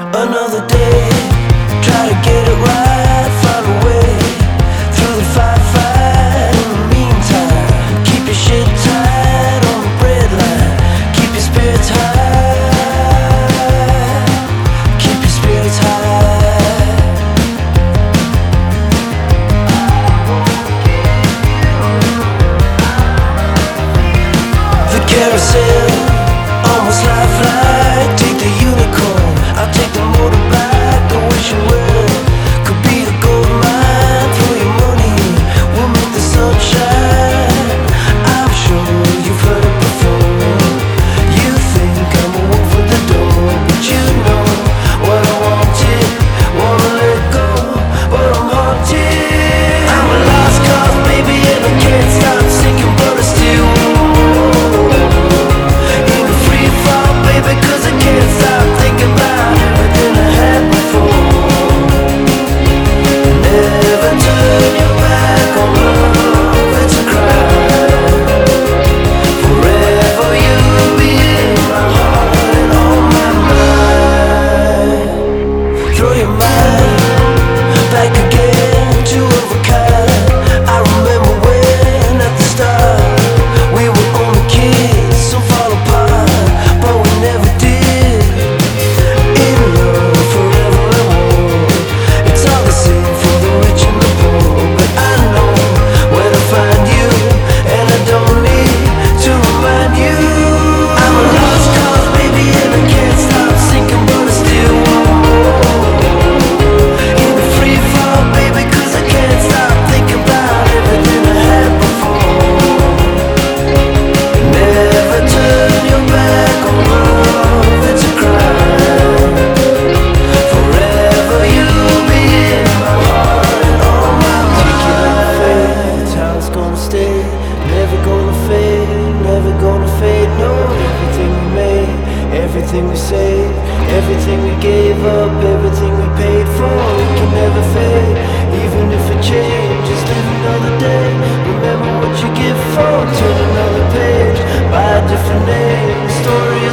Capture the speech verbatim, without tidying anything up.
Another day, try to get it right, find a way through the firefight. In the meantime, keep your shit tight on the bread line. Keep your spirits high. Keep your spirits high. The carousel, almost lifelike. Take the unicorn, I'll take the motorbike. The wishing well could be a gold mine. Throw your money in, we'll make the sun shine. I'm sure you've heard it before. You think I'm a wolf at the door, but you know what I wanted. Wanna let go, but I'm haunted. I'm a lost cause, baby, and I can't stop sinking, but I still in a free fall, baby, cause I can't stop thinking about everything I had before. Never turn your back on love, it's a crime. Forever you'll be in my heart and on my mind. Throw your mind back again to overcast. I remember when at the start we were only kids, so fall apart, but we never did. In love forevermore. It's all the same for the rich and the poor, but I know where to find you, and I don't need to remind you. I'm a lost cause, baby, and I can't stop sinking, but I still want more. In the free fall, baby, cause I can't stop thinking about everything I had before. Never turn your back on love, it's a crime. Forever you'll be in my heart and on my mind. It's how it's gonna stay, never gonna fade, never gonna fade. No, everything we made, everything we saved, everything we gave up, everything we paid for, it can never fade. Even if it changes, live another day. Remember what you give for, turn another page, by a different name. The story